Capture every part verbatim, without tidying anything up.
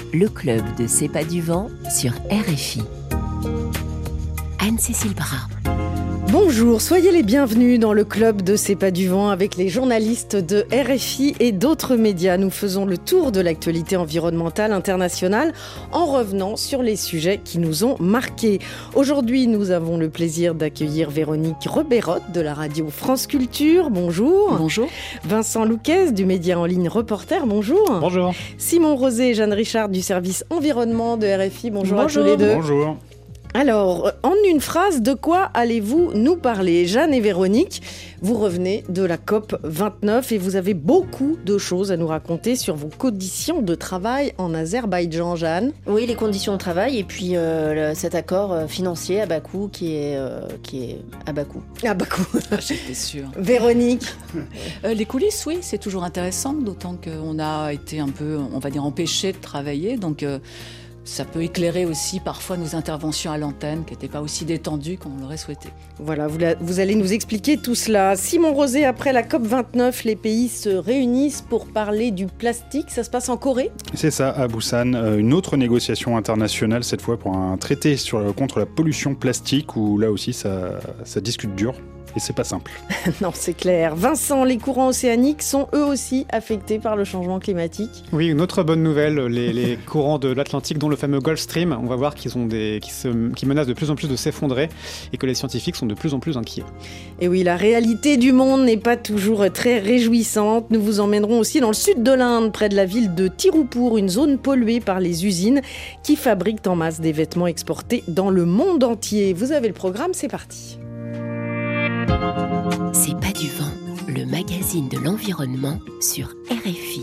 le club de C'est pas du vent sur R F I. Anne-Cécile Bras. Bonjour, soyez les bienvenus dans le club de C'est pas du vent avec les journalistes de R F I et d'autres médias. Nous faisons le tour de l'actualité environnementale internationale en revenant sur les sujets qui nous ont marqués. Aujourd'hui, nous avons le plaisir d'accueillir Véronique Rebeyrotte de la radio France Culture. Bonjour. Bonjour. Vincent Louquez du média en ligne Reporter. Bonjour. Bonjour. Simon Rosé et Jeanne Richard du service environnement de R F I. Bonjour, Bonjour. à tous les deux. Bonjour. Alors, en une phrase, de quoi allez-vous nous parler ? Jeanne et Véronique, vous revenez de la COP vingt-neuf et vous avez beaucoup de choses à nous raconter sur vos conditions de travail en Azerbaïdjan, Jeanne. Oui, les conditions de travail et puis euh, le, cet accord euh, financier à bas coût qui est, euh, qui est à bas coût. À bas coût. J'étais sûre. Véronique. euh, Les coulisses, oui, c'est toujours intéressant, d'autant qu'on a été un peu, on va dire, empêchés de travailler, donc... Euh, Ça peut éclairer aussi parfois nos interventions à l'antenne qui n'étaient pas aussi détendues qu'on l'aurait souhaité. Voilà, vous, la, vous allez nous expliquer tout cela. Simon Rosé, après la COP vingt-neuf, les pays se réunissent pour parler du plastique. Ça se passe en Corée ? C'est ça, à Busan. Euh, une autre négociation internationale, cette fois pour un traité sur, contre la pollution plastique, où là aussi ça, ça discute dur. Et c'est pas simple. Non, c'est clair. Vincent, les courants océaniques sont eux aussi affectés par le changement climatique. Oui, une autre bonne nouvelle, les, les courants de l'Atlantique, dont le fameux Gulf Stream, on va voir qu'ils ont des, qui, se, qui menacent de plus en plus de s'effondrer et que les scientifiques sont de plus en plus inquiets. Et oui, la réalité du monde n'est pas toujours très réjouissante. Nous vous emmènerons aussi dans le sud de l'Inde, près de la ville de Tirupur, une zone polluée par les usines qui fabriquent en masse des vêtements exportés dans le monde entier. Vous avez le programme, c'est parti. C'est pas du vent, le magazine de l'environnement sur R F I.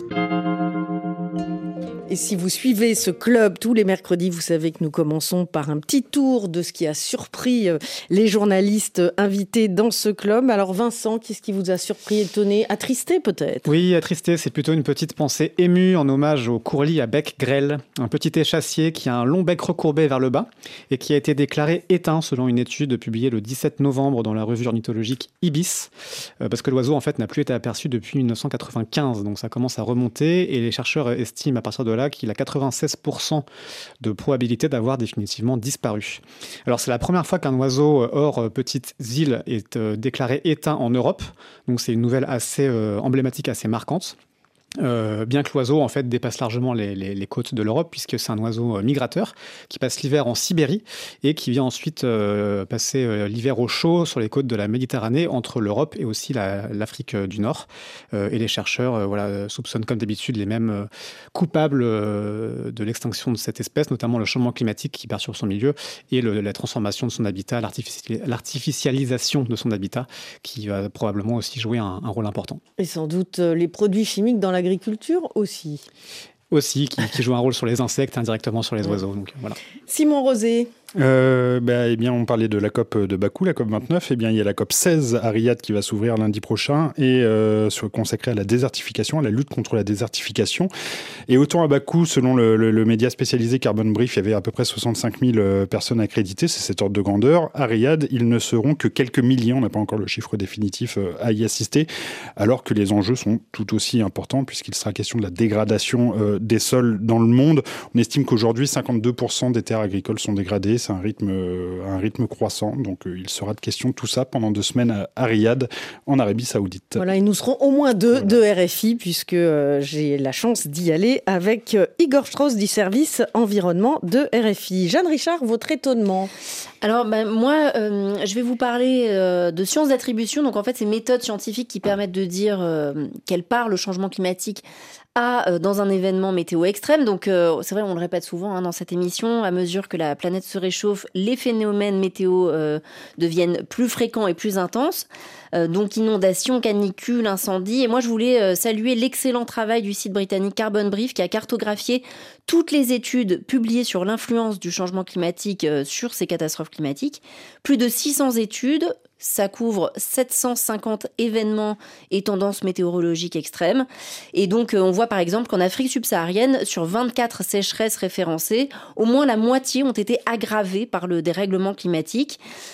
Et si vous suivez ce club tous les mercredis, vous savez que nous commençons par un petit tour de ce qui a surpris les journalistes invités dans ce club. Alors Vincent, qu'est-ce qui vous a surpris, étonné, attristé peut-être ? Oui, attristé, c'est plutôt une petite pensée émue en hommage au courlis à bec grêle, un petit échassier qui a un long bec recourbé vers le bas et qui a été déclaré éteint selon une étude publiée le dix-sept novembre dans la revue ornithologique Ibis, parce que l'oiseau en fait n'a plus été aperçu depuis dix-neuf cent quatre-vingt-quinze, donc ça commence à remonter et les chercheurs estiment à partir de là qu'il a quatre-vingt-seize pour cent de probabilité d'avoir définitivement disparu. Alors c'est la première fois qu'un oiseau hors petites îles est euh, déclaré éteint en Europe, donc c'est une nouvelle assez euh, emblématique, assez marquante. Euh, bien que l'oiseau en fait dépasse largement les, les, les côtes de l'Europe, puisque c'est un oiseau euh, migrateur qui passe l'hiver en Sibérie et qui vient ensuite euh, passer euh, l'hiver au chaud sur les côtes de la Méditerranée entre l'Europe et aussi la, l'Afrique du Nord. Euh, et les chercheurs euh, voilà, soupçonnent comme d'habitude les mêmes euh, coupables euh, de l'extinction de cette espèce, notamment le changement climatique qui perturbe son milieu et le, la transformation de son habitat, l'artifici- l'artificialisation de son habitat qui va probablement aussi jouer un, un rôle important. Et sans doute euh, les produits chimiques dans la Agriculture aussi. Aussi, qui, qui joue un rôle sur les insectes, indirectement sur les oiseaux. Donc, voilà. Simon Rosé. Euh, bah, eh bien, on parlait de la COP de Bakou, la COP vingt-neuf. Eh bien, il y a la COP seize à Riyad qui va s'ouvrir lundi prochain et euh, soit consacrée à la désertification, à la lutte contre la désertification. Et autant à Bakou, selon le, le, le média spécialisé Carbon Brief, il y avait à peu près soixante-cinq mille personnes accréditées. C'est cet ordre de grandeur. À Riyad, ils ne seront que quelques milliers. On n'a pas encore le chiffre définitif à y assister, alors que les enjeux sont tout aussi importants puisqu'il sera question de la dégradation euh, des sols dans le monde. On estime qu'aujourd'hui, cinquante-deux pour cent des terres agricoles sont dégradées. C'est un rythme, un rythme croissant. Donc, euh, il sera de question de tout ça pendant deux semaines à, à Riyad, en Arabie Saoudite. Voilà, et nous serons au moins deux voilà. de R F I, puisque euh, j'ai la chance d'y aller avec euh, Igor Strauss du service environnement de R F I. Jeanne Richard, votre étonnement ? Alors, bah, moi, euh, je vais vous parler euh, de sciences d'attribution. Donc, en fait, c'est méthodes scientifiques qui permettent de dire euh, quelle part le changement climatique a euh, dans un événement météo extrême. Donc, euh, c'est vrai, on le répète souvent hein, dans cette émission, à mesure que la planète se réchauffe, les phénomènes météo euh, deviennent plus fréquents et plus intenses. Euh, donc, inondations, canicules, incendies. Et moi, je voulais euh, saluer l'excellent travail du site britannique Carbon Brief qui a cartographié toutes les études publiées sur l'influence du changement climatique euh, sur ces catastrophes climatiques. Plus de six cents études. Ça couvre sept cent cinquante événements et tendances météorologiques extrêmes. Et donc, on voit par exemple qu'en Afrique subsaharienne, sur vingt-quatre sécheresses référencées, au moins la moitié ont été aggravées par le dérèglement climatique.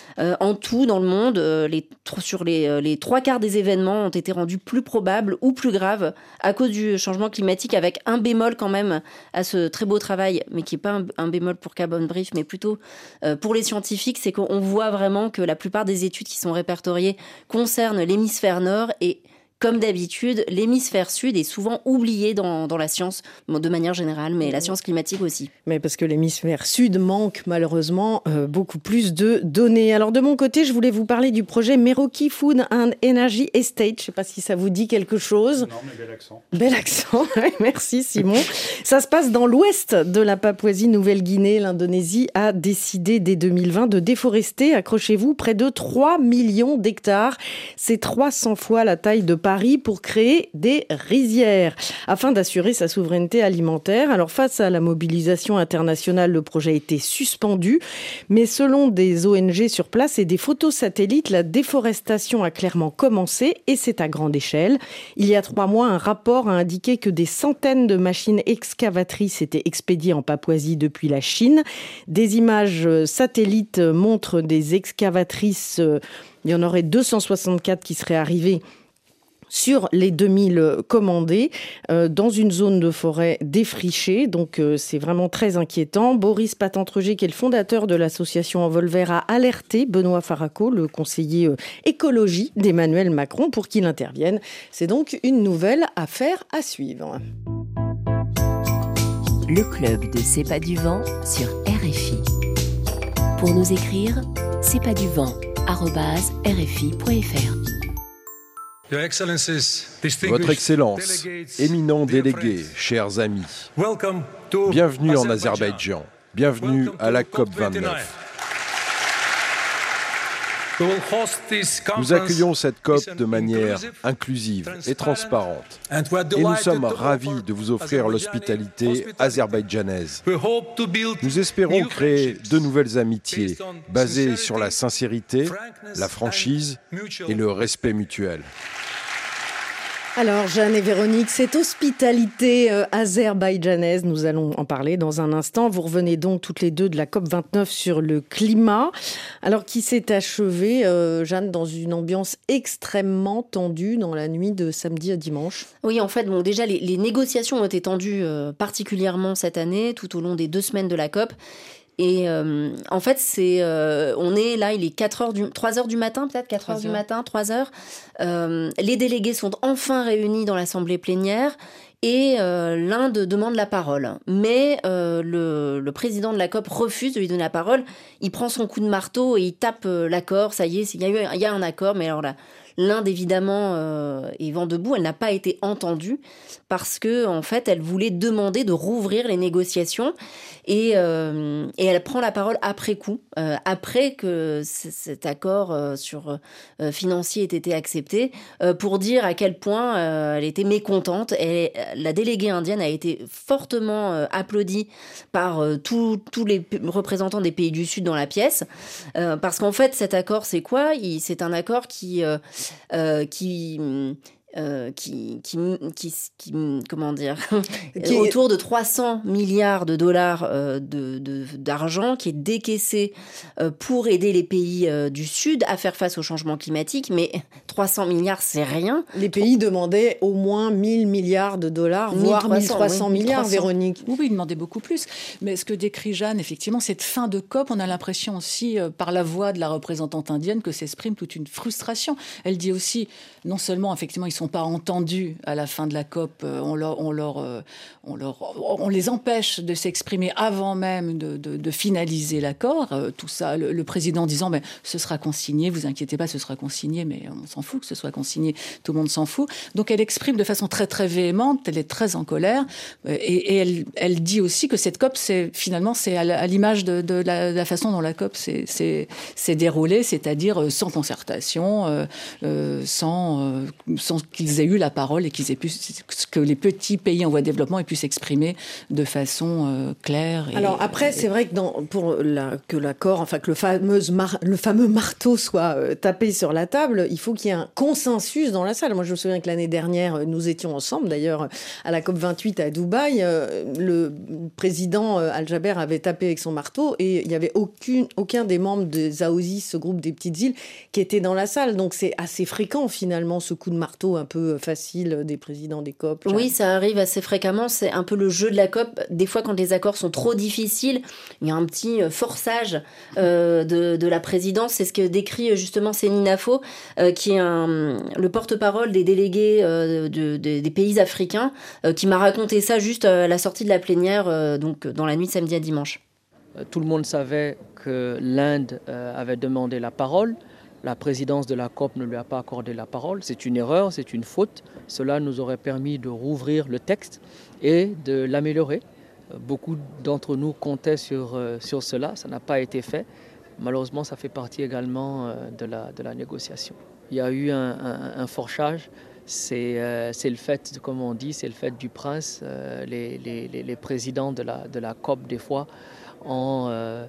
Euh, en tout, dans le monde, euh, les, sur les, euh, les trois quarts des événements ont été rendus plus probables ou plus graves à cause du changement climatique, avec un bémol quand même à ce très beau travail, mais qui n'est pas un, un bémol pour Carbon Brief, mais plutôt euh, pour les scientifiques, c'est qu'on voit vraiment que la plupart des études qui sont répertoriées concernent l'hémisphère nord et comme d'habitude, l'hémisphère sud est souvent oublié dans, dans la science, de manière générale, mais la science climatique aussi. Mais parce que l'hémisphère sud manque malheureusement euh, beaucoup plus de données. Alors de mon côté, je voulais vous parler du projet Merauke Food and Energy Estate. Je ne sais pas si ça vous dit quelque chose. Non, mais bel accent. Bel accent, merci Simon. Ça se passe dans l'ouest de la Papouasie-Nouvelle-Guinée. L'Indonésie a décidé dès deux mille vingt de déforester, accrochez-vous, près de trois millions d'hectares. C'est trois cents fois la taille de Paris. Paris pour créer des rizières afin d'assurer sa souveraineté alimentaire. Alors face à la mobilisation internationale, le projet a été suspendu, mais selon des O N G sur place et des photos satellites, la déforestation a clairement commencé et c'est à grande échelle. Il y a trois mois, un rapport a indiqué que des centaines de machines excavatrices étaient expédiées en Papouasie depuis la Chine. Des images satellites montrent des excavatrices, il y en aurait deux cent soixante-quatre qui seraient arrivées sur les deux mille commandés, euh, dans une zone de forêt défrichée. Donc euh, c'est vraiment très inquiétant. Boris Patentreger, qui est le fondateur de l'association Envol Vert, a alerté Benoît Faraco, le conseiller euh, écologie d'Emmanuel Macron, pour qu'il intervienne. C'est donc une nouvelle affaire à suivre. Le club de C'est pas du vent sur R F I. Pour nous écrire, c'est pas du vent arobase r f i point f r. Votre Excellence, éminents délégués, chers amis, bienvenue en Azerbaïdjan, bienvenue à la COP vingt-neuf. Nous accueillons cette COP de manière inclusive et transparente et nous sommes ravis de vous offrir l'hospitalité azerbaïdjanaise. Nous espérons créer de nouvelles amitiés basées sur la sincérité, la franchise et le respect mutuel. Alors, Jeanne et Véronique, cette hospitalité euh, azerbaïdjanaise, nous allons en parler dans un instant. Vous revenez donc toutes les deux de la COP vingt-neuf sur le climat, alors qui s'est achevée, euh, Jeanne, dans une ambiance extrêmement tendue dans la nuit de samedi à dimanche. Oui, en fait, bon, déjà, les, les négociations ont été tendues euh, particulièrement cette année, tout au long des deux semaines de la COP. Et euh, en fait, c'est, euh, on est là, il est quatre heures du, trois heures du matin, peut-être quatre heures du matin, trois heures. Euh, les délégués sont enfin réunis dans l'assemblée plénière et euh, l'Inde demande la parole. Mais euh, le, le président de la COP refuse de lui donner la parole. Il prend son coup de marteau et il tape euh, l'accord. Ça y est, il y a eu, il y a un accord, mais alors là, l'Inde, évidemment, euh, est vent debout. Elle n'a pas été entendue parce que, en fait, elle voulait demander de rouvrir les négociations et, euh, et elle prend la parole après coup, euh, après que c- cet accord euh, sur euh, financier ait été accepté, euh, pour dire à quel point euh, elle était mécontente. Et la déléguée indienne a été fortement euh, applaudie par euh, tous les p- représentants des pays du Sud dans la pièce, euh, parce qu'en fait, cet accord, c'est quoi ? Il, c'est un accord qui euh, Euh, qui, euh, qui, qui, qui, qui, comment dire, qui est autour de trois cents milliards de dollars euh, de, de, d'argent qui est décaissé euh, pour aider les pays euh, du Sud à faire face au changement climatique. Mais trois cents milliards, c'est rien. Les pays demandaient au moins mille milliards de dollars, voire mille trois cents oui, milliards, mille trois cents. Véronique. Oui, oui, ils demandaient beaucoup plus. Mais ce que décrit Jeanne, effectivement, cette fin de COP, on a l'impression aussi, euh, par la voix de la représentante indienne, que s'exprime toute une frustration. Elle dit aussi, non seulement, effectivement, ils ne sont pas entendus à la fin de la COP, euh, on, leur, on, leur, euh, on, leur, on les empêche de s'exprimer avant même de, de, de finaliser l'accord. Euh, tout ça, le, le président disant, ben, ce sera consigné, vous inquiétez pas, ce sera consigné, mais on s'en fout que ce soit consigné, tout le monde s'en fout. Donc elle exprime de façon très très véhémente, elle est très en colère, euh, et, et elle, elle dit aussi que cette COP, c'est, finalement, c'est à, à l'image de, de, la, de la façon dont la COP s'est, s'est, s'est déroulée, c'est-à-dire sans concertation, euh, euh, sans, euh, sans qu'ils aient eu la parole et qu'ils aient pu, que les petits pays en voie de développement aient pu s'exprimer de façon euh, claire. Et, Alors après, et... c'est vrai que dans, pour la, que l'accord, enfin que le fameux, mar, le fameux marteau soit euh, tapé sur la table, il faut qu'il y ait un consensus dans la salle. Moi, je me souviens que l'année dernière, nous étions ensemble, d'ailleurs, à la COP vingt-huit à Dubaï. Euh, le président euh, Al-Jaber avait tapé avec son marteau et il n'y avait aucune, aucun des membres des A O S I, ce groupe des petites îles, qui était dans la salle. Donc c'est assez fréquent, finalement, ce coup de marteau un peu facile des présidents des COP. Oui, ça arrive assez fréquemment. C'est un peu le jeu de la COP. Des fois, quand les accords sont trop difficiles, il y a un petit forçage euh, de, de la présidence. C'est ce que décrit justement Céline Nafo, euh, qui est un, le porte-parole des délégués euh, de, de, des pays africains, euh, qui m'a raconté ça juste à la sortie de la plénière, euh, donc dans la nuit de samedi à dimanche. Tout le monde savait que l'Inde euh, avait demandé la parole. La présidence de la COP ne lui a pas accordé la parole. C'est une erreur, c'est une faute. Cela nous aurait permis de rouvrir le texte et de l'améliorer. Beaucoup d'entre nous comptaient sur, euh, sur cela. Ça n'a pas été fait. Malheureusement, ça fait partie également euh, de, la, de la négociation. Il y a eu un, un, un forçage. C'est, euh, c'est le fait, comme on dit, c'est le fait du prince. Euh, les, les, les présidents de la, de la COP, des fois, ont... Euh,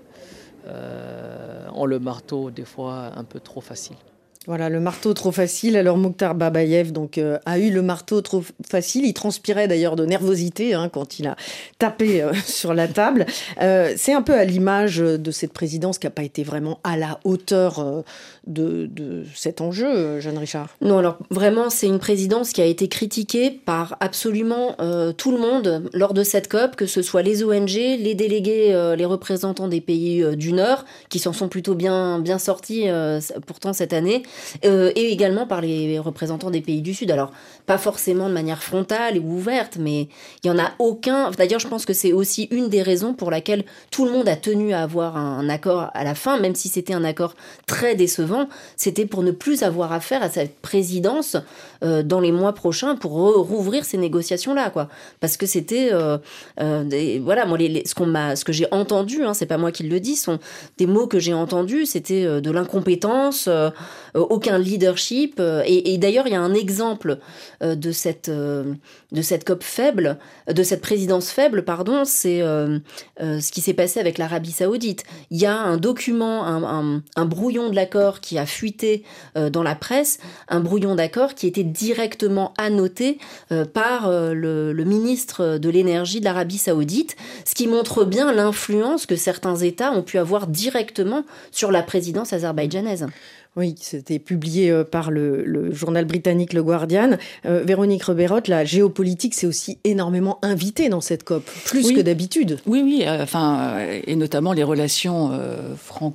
Euh, ont le marteau des fois un peu trop facile. Voilà, le marteau trop facile. Alors Mokhtar Babayev donc, euh, a eu le marteau trop facile. Il transpirait d'ailleurs de nervosité hein, quand il a tapé euh, sur la table. Euh, c'est un peu à l'image de cette présidence qui n'a pas été vraiment à la hauteur euh, de, de cet enjeu, Jeanne Richard. Non, alors vraiment, c'est une présidence qui a été critiquée par absolument euh, tout le monde lors de cette COP, que ce soit les O N G, les délégués, euh, les représentants des pays euh, du Nord, qui s'en sont plutôt bien, bien sortis euh, pourtant cette année, Euh, et également par les représentants des pays du Sud. Alors, pas forcément de manière frontale ou ouverte, mais il n'y en a aucun. D'ailleurs, je pense que c'est aussi une des raisons pour laquelle tout le monde a tenu à avoir un accord à la fin, même si c'était un accord très décevant. C'était pour ne plus avoir affaire à cette présidence euh, dans les mois prochains pour re- rouvrir ces négociations-là, quoi. Parce que c'était... Euh, euh, des, voilà, moi, les, les, ce, qu'on m'a, ce que j'ai entendu, hein, c'est pas moi qui le dis, sont des mots que j'ai entendus, c'était euh, de l'incompétence, euh, aucun leadership. Et, et d'ailleurs, il y a un exemple de cette, de cette COP faible, de cette présidence faible, pardon, c'est euh, euh, ce qui s'est passé avec l'Arabie Saoudite. Il y a un document, un, un, un brouillon de l'accord qui a fuité euh, dans la presse, un brouillon d'accord qui était directement annoté euh, par euh, le, le ministre de l'énergie de l'Arabie Saoudite, ce qui montre bien l'influence que certains États ont pu avoir directement sur la présidence azerbaïdjanaise. Oui, c'était publié par le, le journal britannique Le Guardian. Euh, Véronique Reberotte, la géopolitique s'est aussi énormément invitée dans cette COP, plus oui. que d'habitude. Oui, oui, euh, enfin, euh, et notamment les relations euh,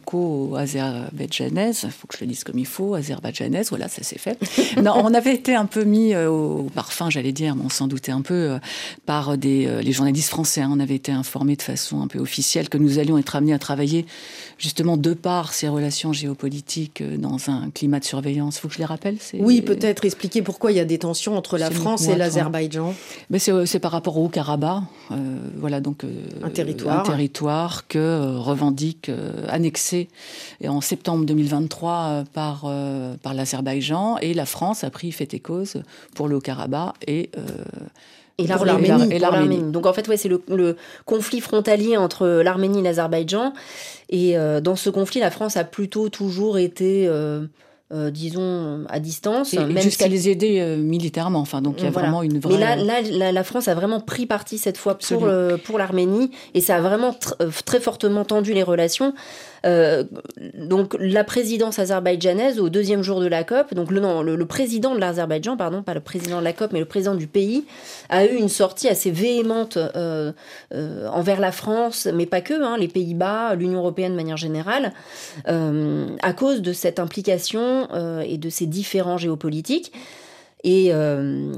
franco-azerbaïdjanaises, il faut que je le dise comme il faut, azerbaïdjanaises, voilà, ça s'est fait. Non, on avait été un peu mis euh, au parfum, j'allais dire, mais on s'en doutait un peu, euh, par des, euh, les journalistes français. Hein, on avait été informés de façon un peu officielle que nous allions être amenés à travailler justement de par ces relations géopolitiques euh, dans un climat de surveillance. Il faut que je les rappelle. C'est... Oui, peut-être expliquer pourquoi il y a des tensions entre la c'est France et l'Azerbaïdjan. Mais c'est, c'est par rapport au Haut-Karabakh, euh, voilà, donc euh, un territoire, un territoire que euh, revendique euh, annexé en septembre deux mille vingt-trois euh, par euh, par l'Azerbaïdjan, et la France a pris fait et cause pour le Haut-Karabakh et euh, Et l'Arménie, et l'Arménie. Donc en fait, ouais, c'est le, le conflit frontalier entre l'Arménie et l'Azerbaïdjan. Et euh, dans ce conflit, la France a plutôt toujours été, euh, euh, disons, à distance. Et même jusqu'à si... les aider euh, militairement. Enfin, donc il y a voilà. vraiment une vraie... Mais là, là la, la France a vraiment pris parti cette fois pour, euh, pour l'Arménie. Et ça a vraiment tr- très fortement tendu les relations. Euh, donc la présidence azerbaïdjanaise au deuxième jour de la COP, donc le, non, le, le président de l'Azerbaïdjan, pardon, pas le président de la COP, mais le président du pays, a eu une sortie assez véhémente euh, euh, envers la France, mais pas que, hein, les Pays-Bas, l'Union européenne de manière générale, euh, à cause de cette implication euh, et de ces différends géopolitiques. Et, euh,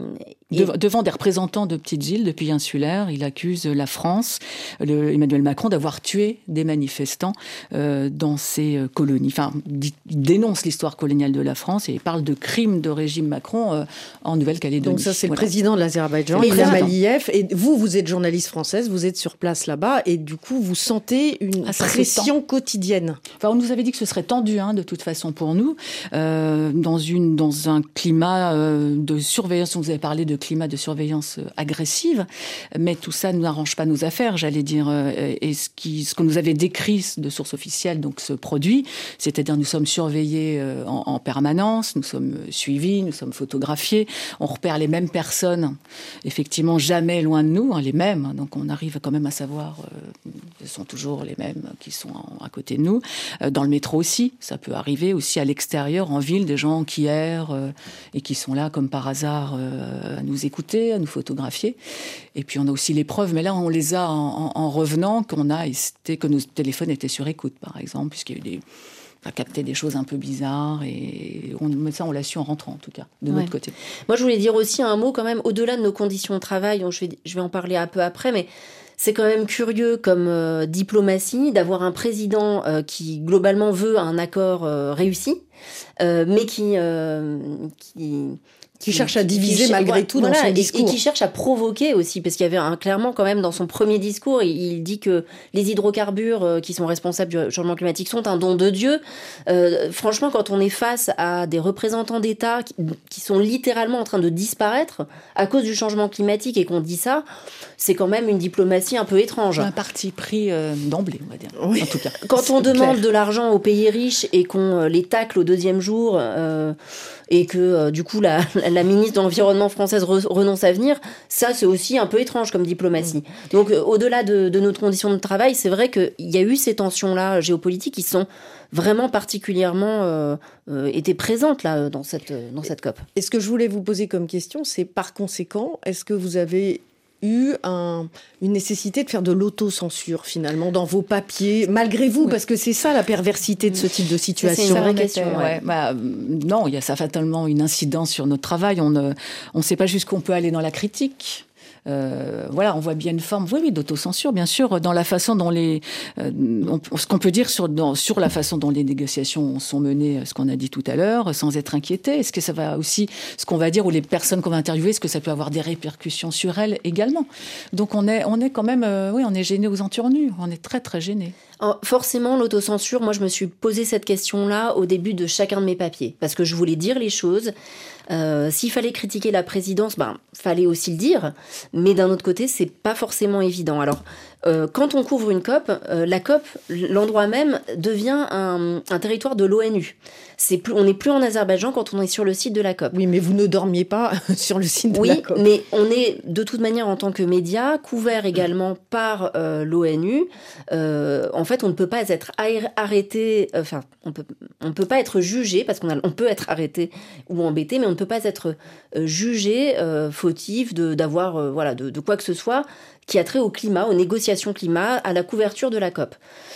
De, devant des représentants de petites îles, de pays insulaires, il accuse la France, le, Emmanuel Macron, d'avoir tué des manifestants euh, dans ces colonies. Enfin, il dénonce l'histoire coloniale de la France et il parle de crimes de régime Macron euh, en Nouvelle-Calédonie. Donc ça, c'est voilà. le président de l'Azerbaïdjan, Ilham Aliyev. Et vous, vous êtes journaliste française, vous êtes sur place là-bas, et du coup, vous sentez une ah, pression quotidienne. Enfin, on nous avait dit que ce serait tendu, hein, de toute façon, pour nous, euh, dans, une, dans un climat euh, de surveillance. On vous avait parlé de climat de surveillance agressive, mais tout ça n'arrange pas nos affaires, j'allais dire. Et ce, qui, ce que nous avait décrit de source officielle, donc ce produit, c'est-à-dire nous sommes surveillés en, en permanence, nous sommes suivis, nous sommes photographiés, on repère les mêmes personnes, effectivement jamais loin de nous, hein, les mêmes, donc on arrive quand même à savoir, euh, ce sont toujours les mêmes qui sont en, à côté de nous. Euh, dans le métro aussi, ça peut arriver, aussi à l'extérieur, en ville, des gens qui errent euh, et qui sont là comme par hasard euh, à nous écouter, à nous photographier. Et puis on a aussi les preuves, mais là on les a en, en, en revenant, qu'on a que nos téléphones étaient sur écoute, par exemple, puisqu'il y a eu des... à capter des choses un peu bizarres, et on, ça on l'a su en rentrant en tout cas, de ouais. notre côté. Moi je voulais dire aussi un mot quand même, au-delà de nos conditions de travail, je vais, je vais en parler un peu après, mais c'est quand même curieux comme euh, diplomatie d'avoir un président euh, qui globalement veut un accord euh, réussi, euh, mais qui... Euh, qui Qui cherche à diviser qui, malgré tout voilà, dans son discours. Et, et qui cherche à provoquer aussi, parce qu'il y avait un, clairement quand même dans son premier discours, il, il dit que les hydrocarbures euh, qui sont responsables du changement climatique sont un don de Dieu. Euh, franchement, quand on est face à des représentants d'État qui, qui sont littéralement en train de disparaître à cause du changement climatique et qu'on dit ça, c'est quand même une diplomatie un peu étrange. Un parti pris euh, d'emblée, on va dire. Oui. En tout cas. Quand on demande clair. de l'argent aux pays riches et qu'on les tacle au deuxième jour... Euh, et que euh, du coup la, la ministre de l'Environnement française re, renonce à venir, ça c'est aussi un peu étrange comme diplomatie. Mmh. Donc euh, au-delà de, de notre condition de travail, c'est vrai qu'il y a eu ces tensions-là géopolitiques qui sont vraiment particulièrement euh, euh, été présentes là, dans cette, dans cette COP. Et ce que je voulais vous poser comme question, c'est par conséquent, est-ce que vous avez eu un, une nécessité de faire de l'autocensure finalement dans vos papiers, malgré vous, oui. parce que c'est ça la perversité de ce type de situation. C'est une vraie question. Ouais. Ouais. Bah, non, il y a ça fatalement une incidence sur notre travail. On ne on sait pas jusqu'où on peut aller dans la critique. Euh, voilà, on voit bien une forme, oui, oui, d'autocensure, bien sûr, dans la façon dont les, euh, on, ce qu'on peut dire sur, dans, sur la façon dont les négociations sont menées, ce qu'on a dit tout à l'heure, sans être inquiété. Est-ce que ça va aussi, ce qu'on va dire, ou les personnes qu'on va interviewer, est-ce que ça peut avoir des répercussions sur elles également? Donc on est, on est quand même, euh, oui, on est gêné aux entournures, on est très très gêné. Forcément, l'autocensure, moi je me suis posé cette question-là au début de chacun de mes papiers, parce que je voulais dire les choses. Euh, s'il fallait critiquer la présidence, ben, fallait aussi le dire, mais d'un autre côté, c'est pas forcément évident. Alors, euh, quand on couvre une COP, euh, la COP, l'endroit même, devient un, un territoire de l'ONU. C'est plus, on n'est plus en Azerbaïdjan quand on est sur le site de la COP. Oui, mais vous ne dormiez pas sur le site de oui, la COP. Oui, mais on est de toute manière en tant que média couvert également par euh, l'ONU. Euh, en fait, on ne peut pas être arrêté, enfin, on peut, on peut pas être jugé parce qu'on a, on peut être arrêté ou embêté, mais on ne peut pas être euh, jugé euh, fautif de d'avoir euh, voilà de, de quoi que ce soit qui a trait au climat, aux négociations climat, à la couverture de la COP.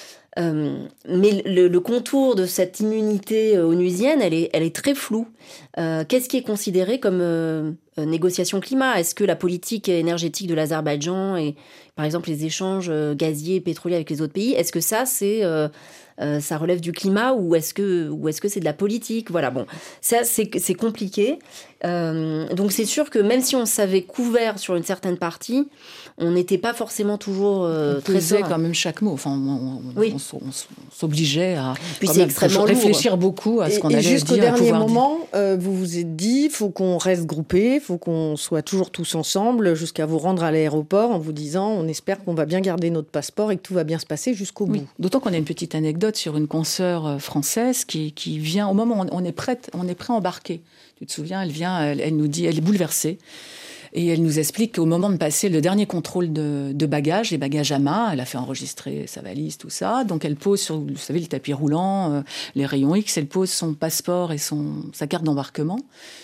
Euh, mais le, le contour de cette immunité onusienne, elle est, elle est très floue. Euh, qu'est-ce qui est considéré comme euh, négociation climat? Est-ce que la politique énergétique de l'Azerbaïdjan et, par exemple, les échanges gaziers, pétroliers avec les autres pays, est-ce que ça, c'est, euh, euh, ça relève du climat ou est-ce que, ou est-ce que c'est de la politique? Voilà, bon, ça, c'est, c'est compliqué. Euh, donc, c'est sûr que même si on savait couvert sur une certaine partie, on n'était pas forcément toujours euh, on très serein. Quand même chaque mot. Enfin, on, on, oui. on, on, on s'obligeait à Puis c'est extrêmement réfléchir lourd. beaucoup à ce et, qu'on et allait dire. Jusqu'au dernier moment, euh, vous vous êtes dit, faut qu'on reste groupés, faut qu'on soit toujours tous ensemble, jusqu'à vous rendre à l'aéroport en vous disant, on espère qu'on va bien garder notre passeport et que tout va bien se passer jusqu'au oui. bout. D'autant qu'on a une petite anecdote sur une consoeur française qui, qui vient au moment où on est prête, on est prêt à embarquer. Tu te souviens, elle vient, elle, elle nous dit, elle est bouleversée. Et elle nous explique qu'au moment de passer le dernier contrôle de, de bagages, les bagages à main, elle a fait enregistrer sa valise, tout ça. Donc elle pose sur, vous savez, le tapis roulant, euh, les rayons X, elle pose son passeport et son, sa carte d'embarquement.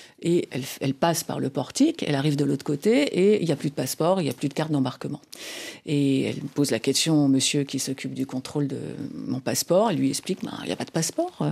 Et elle, elle passe par le portique, elle arrive de l'autre côté et il n'y a plus de passeport, il n'y a plus de carte d'embarquement. Et elle pose la question au monsieur qui s'occupe du contrôle de mon passeport. Elle lui explique, ben, il n'y a pas de passeport.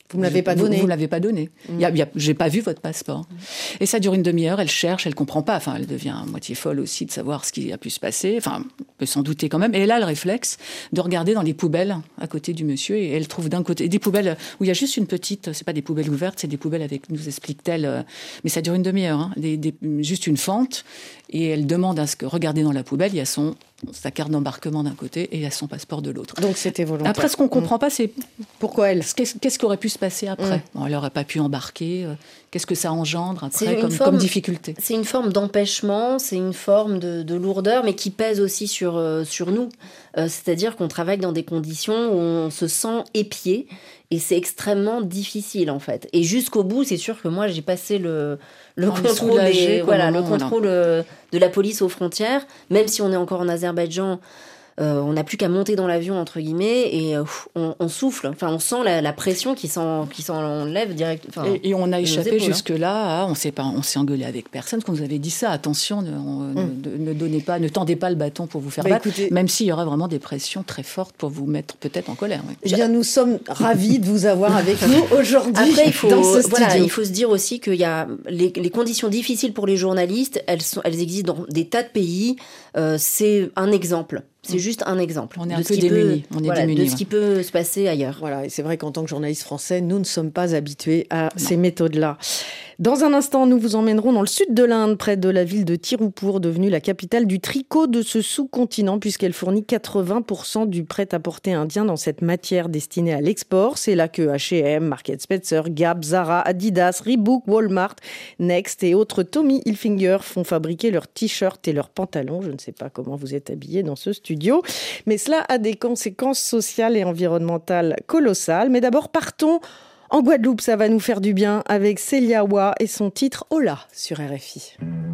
Vous ne l'avez pas donné. Vous ne l'avez pas donné. Mmh. Y a, y a, j'ai pas vu votre passeport. Mmh. Et ça dure une demi-heure, elle cherche, elle comprend pas. Enfin, elle devient à moitié folle aussi de savoir ce qui a pu se passer. Enfin, peut s'en douter quand même. Et elle a le réflexe de regarder dans les poubelles à côté du monsieur. Et elle trouve d'un côté des poubelles où il y a juste une petite, c'est pas des poubelles ouvertes, c'est des poubelles avec, nous explique-t-elle, euh, mais ça dure une demi-heure, hein, des, des, juste une fente. Et elle demande à ce que, regardez dans la poubelle, il y a son, sa carte d'embarquement d'un côté et il y a son passeport de l'autre. Donc c'était volontaire. Après, ce qu'on comprend mmh. pas, c'est pourquoi elle. Qu'est-ce, qu'est-ce qui aurait pu se passer après mmh. bon, elle n'aurait pas pu embarquer. Euh, qu'est-ce que ça engendre après comme, forme, comme difficulté? C'est une forme d'empêchement, c'est une forme de, de lourdeur, mais qui pèse aussi sur, euh, sur nous. Euh, c'est-à-dire qu'on travaille dans des conditions où on se sent épié. Et c'est extrêmement difficile, en fait. Et jusqu'au bout, c'est sûr que moi, j'ai passé le, le contrôle, des, voilà, le contrôle euh, de la police aux frontières. Même si on est encore en Azerbaïdjan, euh, on n'a plus qu'à monter dans l'avion, entre guillemets, et euh, on, on souffle. Enfin, on sent la, la pression qui, s'en, qui s'enlève direct. Et, et on a échappé épaules, jusque-là. Hein. On s'est pas, on s'est engueulé avec personne, parce qu'on nous avait dit ça. Attention, ne, on, mm. ne, ne donnez pas, ne tendez pas le bâton pour vous faire bah, battre. Écoutez, même s'il y aura vraiment des pressions très fortes pour vous mettre peut-être en colère. Oui. Eh bien, nous sommes ravis de vous avoir avec nous aujourd'hui. Après, il faut, dans ce studio. Voilà, il faut se dire aussi qu'il y a les, les conditions difficiles pour les journalistes. Elles sont, elles existent dans des tas de pays. Euh, c'est un exemple. C'est juste un exemple. On est de un ce peu qui démunis. Peut, on est voilà, démunis, de ce qui peut se passer ailleurs. Voilà, et c'est vrai qu'en tant que journaliste français, nous ne sommes pas habitués à non. ces méthodes-là. Dans un instant, nous vous emmènerons dans le sud de l'Inde, près de la ville de Tirupur, devenue la capitale du tricot de ce sous-continent, puisqu'elle fournit quatre-vingts pour cent du prêt-à-porter indien dans cette matière destinée à l'export. C'est là que H et M, Market Spencer, Gap, Zara, Adidas, Reebok, Walmart, Next et autres Tommy Hilfiger font fabriquer leurs t-shirts et leurs pantalons. Je ne sais pas comment vous êtes habillés dans ce studio, mais cela a des conséquences sociales et environnementales colossales. Mais d'abord, partons en Guadeloupe, ça va nous faire du bien avec Célia Wa et son titre « Hola » sur R F I.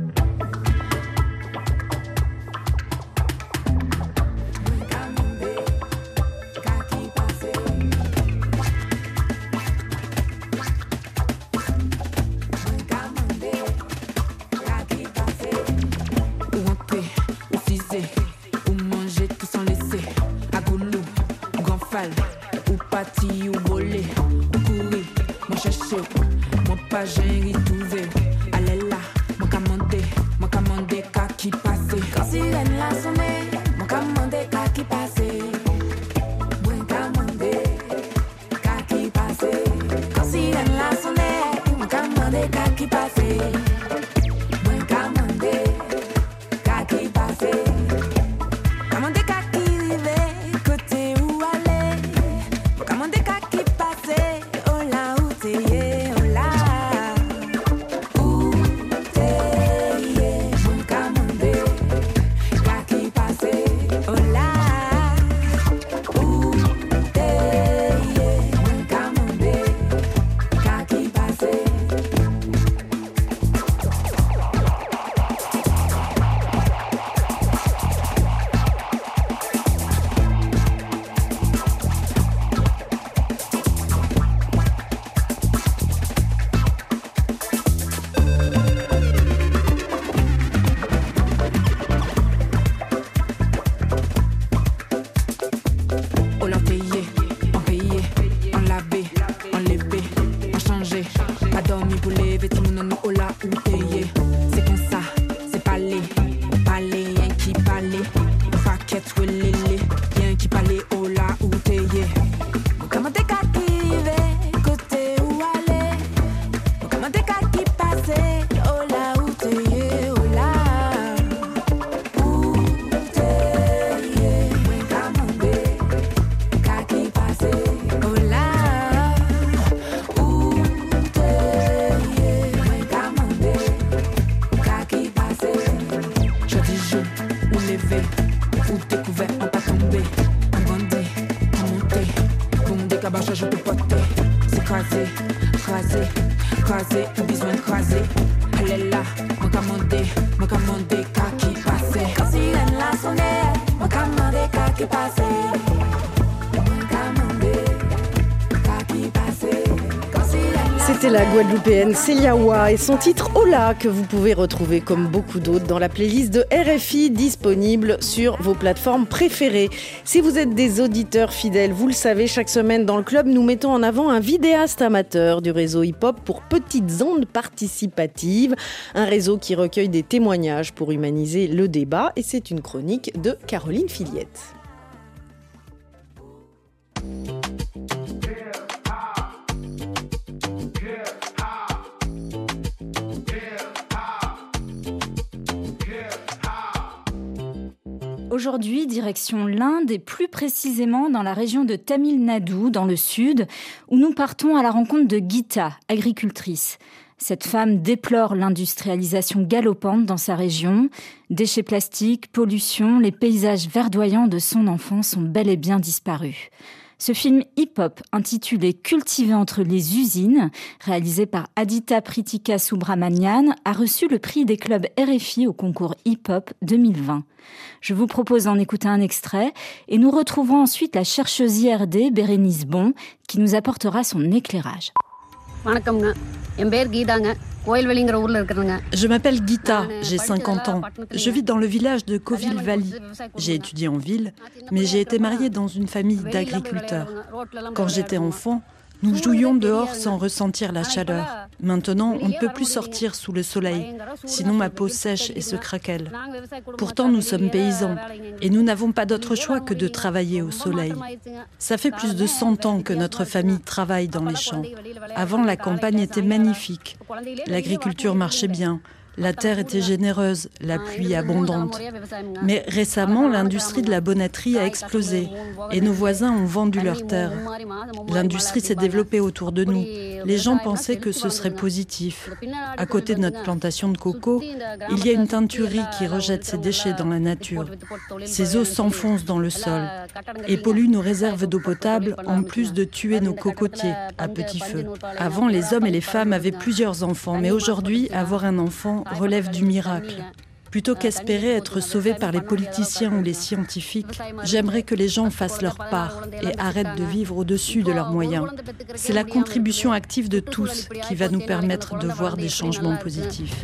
Ou parti ou volé, ou courir, mon chercher, mon pas j'ai trouvé. Allez là, mon commandé, mon commandé, qu'à qui passe. Quand sirène la sonné, mon commandé, qu'à qui passe. Mon commandé, qu'à qui passe. Quand sirène la sonné, mon commandé, qu'à qui passe. Mon commandé, qu'à qui passe. Commandé, qu'à qui rive, côté où aller. Commandé, qu'à qui passe. Oh là, où t'es, oh là. Où t'es, mon commandé, qu'à qui passe. Oh là. Où t'es, mon commandé, qu'à qui passe. On l'a payé, on payé, on lavé, on levé, on changé. Pas dormi pour lever, tout le monde nous là ou payé. C'est comme ça, c'est parler, parler, rien qui parler. Paquette ou lélé, rien qui parler, oh là ou payé. Comment t'es qu'à qui rive, côté où aller. Comment t'es qu'à qui passer, oh là ou payé, oh là. Où t'es, mon commandé. Kaki passe, oh là, où t'es, mon commandé, kaki passe. Je dis je, ou levé, ou découvert, on pas tombé, on bandé, on monté, bondé, cabache, je peux porter. C'est crasé, crasé, crasé, ou besoin de craser. Elle est là, mon commandé, mon commandé, kaki passe. Quand sirène la sonné, mon commandé, kaki passe. C'était la Guadeloupéenne Célia Wa et son titre Hola que vous pouvez retrouver comme beaucoup d'autres dans la playlist de R F I disponible sur vos plateformes préférées. Si vous êtes des auditeurs fidèles, vous le savez, chaque semaine dans le club, nous mettons en avant un vidéaste amateur du réseau hip-hop pour Petites Ondes Participatives, un réseau qui recueille des témoignages pour humaniser le débat et c'est une chronique de Caroline Filiette. Aujourd'hui, direction l'Inde et plus précisément dans la région de Tamil Nadu, dans le sud, où nous partons à la rencontre de Geeta, agricultrice. Cette femme déplore l'industrialisation galopante dans sa région. Déchets plastiques, pollution, les paysages verdoyants de son enfance sont bel et bien disparus. Ce film hip-hop intitulé « Cultivé entre les usines », réalisé par Aditya Pritika Subramanian, a reçu le prix des clubs R F I au concours hip-hop deux mille vingt. Je vous propose d'en écouter un extrait et nous retrouverons ensuite la chercheuse I R D Bérénice Bon qui nous apportera son éclairage. Je m'appelle Geeta, j'ai cinquante ans. Je vis dans le village de Coville Valley. J'ai étudié en ville, mais j'ai été mariée dans une famille d'agriculteurs. Quand j'étais enfant, nous jouions dehors sans ressentir la chaleur. Maintenant, on ne peut plus sortir sous le soleil, sinon ma peau sèche et se craquelle. Pourtant, nous sommes paysans et nous n'avons pas d'autre choix que de travailler au soleil. Ça fait plus de cent ans que notre famille travaille dans les champs. Avant, la campagne était magnifique. L'agriculture marchait bien. La terre était généreuse, la pluie abondante. Mais récemment, l'industrie de la bonneterie a explosé et nos voisins ont vendu leurs terres. L'industrie s'est développée autour de nous. Les gens pensaient que ce serait positif. À côté de notre plantation de coco, il y a une teinturerie qui rejette ses déchets dans la nature. Ces eaux s'enfoncent dans le sol et polluent nos réserves d'eau potable en plus de tuer nos cocotiers à petit feu. Avant, les hommes et les femmes avaient plusieurs enfants, mais aujourd'hui, avoir un enfant relève du miracle. Plutôt qu'espérer être sauvés par les politiciens ou les scientifiques, j'aimerais que les gens fassent leur part et arrêtent de vivre au-dessus de leurs moyens. C'est la contribution active de tous qui va nous permettre de voir des changements positifs.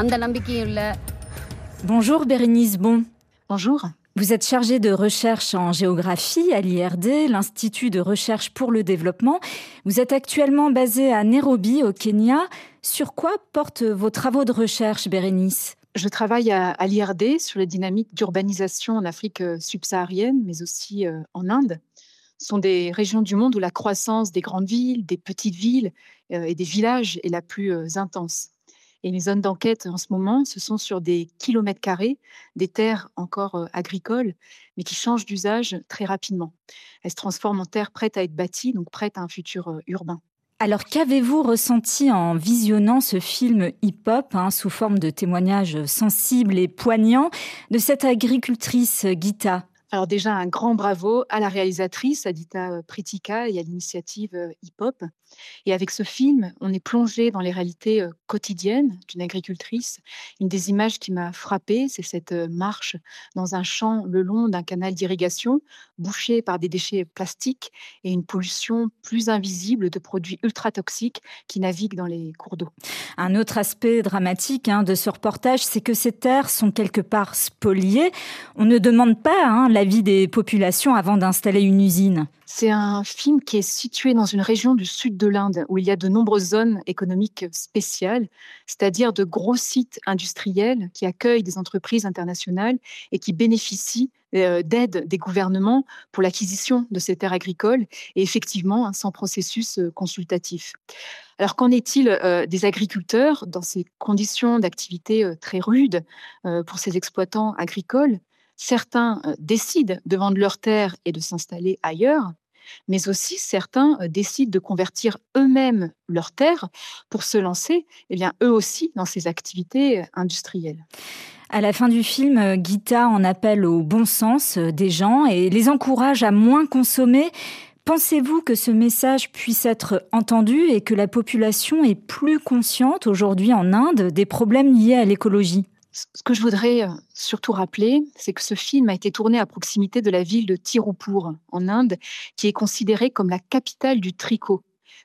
Bonjour Bérénice Bon. Bonjour. Vous êtes chargée de recherche en géographie à l'I R D, l'Institut de recherche pour le développement. Vous êtes actuellement basée à Nairobi, au Kenya. Sur quoi portent vos travaux de recherche, Bérénice ? Je travaille à, à l'I R D sur les dynamiques d'urbanisation en Afrique subsaharienne, mais aussi euh, en Inde. Ce sont des régions du monde où la croissance des grandes villes, des petites villes euh, et des villages est la plus euh, intense. Et les zones d'enquête en ce moment, ce sont sur des kilomètres carrés, des terres encore euh, agricoles, mais qui changent d'usage très rapidement. Elles se transforment en terres prêtes à être bâties, donc prêtes à un futur euh, urbain. Alors, qu'avez-vous ressenti en visionnant ce film hip-hop, hein, sous forme de témoignages sensibles et poignants, de cette agricultrice Geeta ? Alors déjà, un grand bravo à la réalisatrice, Aditya Pritika, et à l'initiative hip-hop. Et avec ce film, on est plongé dans les réalités quotidiennes d'une agricultrice. Une des images qui m'a frappée, c'est cette marche dans un champ le long d'un canal d'irrigation, bouché par des déchets plastiques et une pollution plus invisible de produits ultra-toxiques qui naviguent dans les cours d'eau. Un autre aspect dramatique hein, de ce reportage, c'est que ces terres sont quelque part spoliées. On ne demande pas hein, l'avis des populations avant d'installer une usine. C'est un film qui est situé dans une région du sud de l'Inde où il y a de nombreuses zones économiques spéciales, c'est-à-dire de gros sites industriels qui accueillent des entreprises internationales et qui bénéficient d'aide des gouvernements pour l'acquisition de ces terres agricoles et effectivement sans processus consultatif. Alors qu'en est-il euh, des agriculteurs dans ces conditions d'activité euh, très rudes euh, pour ces exploitants agricoles ? Certains euh, décident de vendre leurs terres et de s'installer ailleurs, mais aussi certains euh, décident de convertir eux-mêmes leurs terres pour se lancer, eh bien, eux aussi dans ces activités euh, industrielles. À la fin du film, Geeta en appelle au bon sens des gens et les encourage à moins consommer. Pensez-vous que ce message puisse être entendu et que la population est plus consciente aujourd'hui en Inde des problèmes liés à l'écologie ? Ce que je voudrais surtout rappeler, c'est que ce film a été tourné à proximité de la ville de Tirupur, en Inde, qui est considérée comme la capitale du tricot.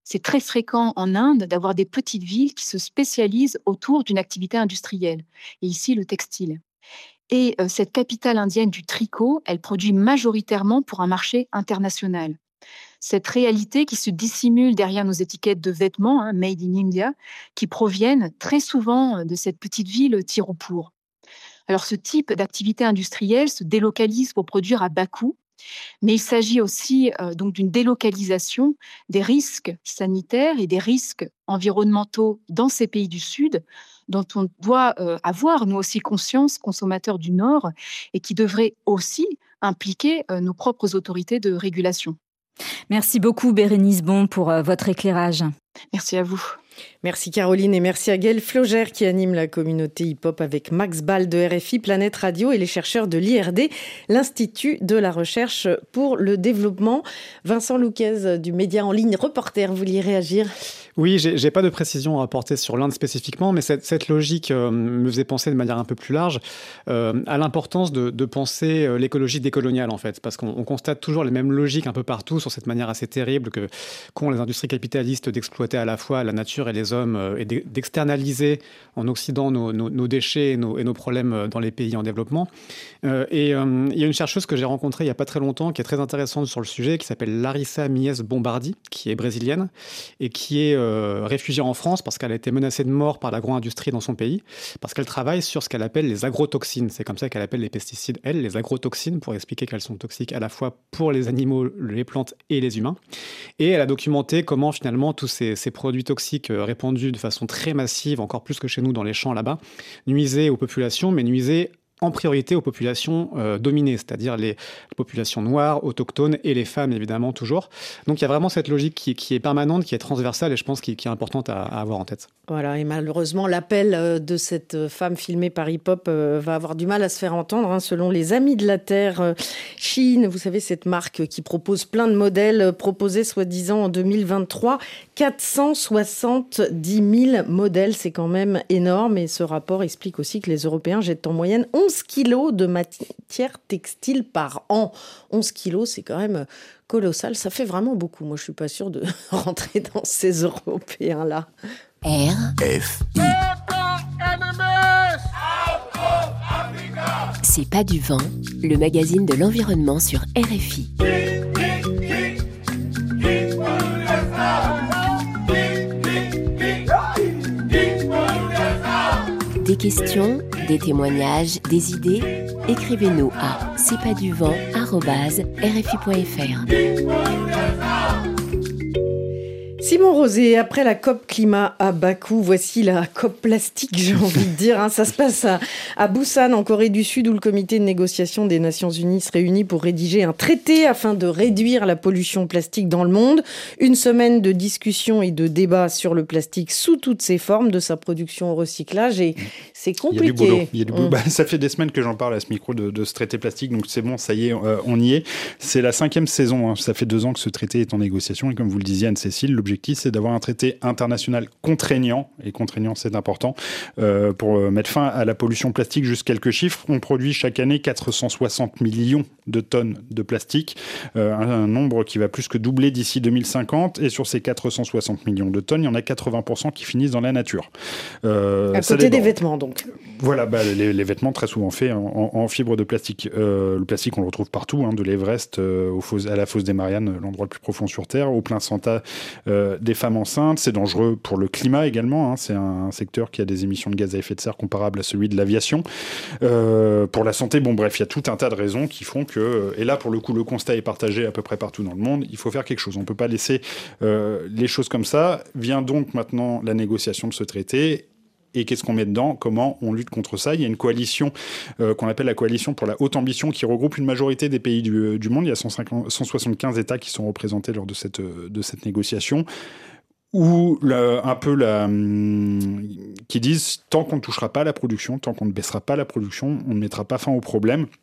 C'est très fréquent en Inde d'avoir des petites villes qui se spécialisent autour d'une activité industrielle. Et ici, le textile. Et euh, cette capitale indienne du tricot, elle produit majoritairement pour un marché international. Cette réalité qui se dissimule derrière nos étiquettes de vêtements, hein, Made in India, qui proviennent très souvent de cette petite ville Tirupur. Alors ce type d'activité industrielle se délocalise pour produire à bas coût, mais il s'agit aussi euh, donc d'une délocalisation des risques sanitaires et des risques environnementaux dans ces pays du Sud, dont on doit euh, avoir nous aussi conscience, consommateurs du Nord, et qui devraient aussi impliquer euh, nos propres autorités de régulation. Merci beaucoup Bérénice Bon pour euh, votre éclairage. Merci à vous. Merci Caroline et merci à Gaëlle Flogère qui anime la communauté hip-hop avec Max Ball de R F I, Planète Radio et les chercheurs de l'I R D, l'Institut de la recherche pour le développement. Vincent Louquez du média en ligne Reporter, vous vouliez réagir ? Oui, j'ai, j'ai pas de précision à apporter sur l'Inde spécifiquement, mais cette, cette logique euh, me faisait penser de manière un peu plus large euh, à l'importance de, de penser euh, l'écologie décoloniale en fait, parce qu'on on constate toujours les mêmes logiques un peu partout sur cette manière assez terrible que qu'ont les industries capitalistes d'exploiter à la fois la nature et les hommes euh, et d'externaliser en Occident nos, nos, nos déchets et nos, et nos problèmes dans les pays en développement. Euh, et euh, il y a une chercheuse que j'ai rencontrée il y a pas très longtemps qui est très intéressante sur le sujet, qui s'appelle Larissa Mies Bombardi, qui est brésilienne et qui est euh, Euh, réfugiée en France parce qu'elle a été menacée de mort par l'agro-industrie dans son pays, parce qu'elle travaille sur ce qu'elle appelle les agrotoxines. C'est comme ça qu'elle appelle les pesticides, elle, les agrotoxines, pour expliquer qu'elles sont toxiques à la fois pour les animaux, les plantes et les humains. Et elle a documenté comment finalement tous ces, ces produits toxiques euh, répandus de façon très massive, encore plus que chez nous dans les champs là-bas, nuisaient aux populations, mais nuisaient en priorité aux populations euh, dominées, c'est-à-dire les, les populations noires, autochtones et les femmes, évidemment, toujours. Donc il y a vraiment cette logique qui, qui est permanente, qui est transversale et je pense qui, qui est importante à, à avoir en tête. Voilà, et malheureusement, l'appel de cette femme filmée par Hip Hop va avoir du mal à se faire entendre. Hein, selon les Amis de la Terre, Shein, vous savez, cette marque qui propose plein de modèles, proposés soi-disant en deux mille vingt-trois, quatre cent soixante-dix mille modèles, c'est quand même énorme. Et ce rapport explique aussi que les Européens jettent en moyenne onze kilos de matière textile par an. onze kilos, c'est quand même colossal. Ça fait vraiment beaucoup. Moi, je ne suis pas sûre de rentrer dans ces Européens-là. R F I. C'est pas du vent, le magazine de l'environnement sur R F I. Des questions, des témoignages, des idées, écrivez-nous à c'est pas du vent arobase r f i point f r. Simon Rosé, après la COP climat à Bakou, voici la COP plastique, j'ai envie de dire. Hein. Ça se passe à, à Busan, en Corée du Sud, où le comité de négociation des Nations Unies se réunit pour rédiger un traité afin de réduire la pollution plastique dans le monde. Une semaine de discussions et de débats sur le plastique sous toutes ses formes, de sa production au recyclage, et c'est compliqué. Il y a du boulot. Il y a du boulot. Mmh. Bah, ça fait des semaines que j'en parle à ce micro de, de ce traité plastique, donc c'est bon, ça y est, euh, on y est. C'est la cinquième saison, hein. Ça fait deux ans que ce traité est en négociation, et comme vous le disiez, Anne-Cécile, l'objectif c'est d'avoir un traité international contraignant, et contraignant c'est important, euh, pour mettre fin à la pollution plastique. Juste quelques chiffres, on produit chaque année quatre cent soixante millions de tonnes de plastique, euh, un, un nombre qui va plus que doubler d'ici deux mille cinquante, et sur ces quatre cent soixante millions de tonnes, il y en a quatre-vingts pour cent qui finissent dans la nature. Euh, à côté des vêtements donc. Voilà, bah, les, les vêtements très souvent faits en, en, en fibre de plastique. Euh, le plastique on le retrouve partout, hein, de l'Everest euh, aux fosses, à la fosse des Mariannes, l'endroit le plus profond sur Terre, au plein Santa euh, des femmes enceintes. C'est dangereux pour le climat également, hein. C'est un secteur qui a des émissions de gaz à effet de serre comparables à celui de l'aviation. Euh, pour la santé, bon bref, il y a tout un tas de raisons qui font que, et là pour le coup le constat est partagé à peu près partout dans le monde, il faut faire quelque chose. On ne peut pas laisser euh, les choses comme ça. Vient donc maintenant la négociation de ce traité. Et qu'est-ce qu'on met dedans ? Comment on lutte contre ça ? Il y a une coalition euh, qu'on appelle la coalition pour la haute ambition qui regroupe une majorité des pays du, du monde. Il y a cent cinquante, cent soixante-quinze États qui sont représentés lors de cette, de cette négociation. Ou la, un peu la, hum, qui disent tant qu'on ne touchera pas à la production, tant qu'on ne baissera pas la production, on ne mettra pas fin au problème.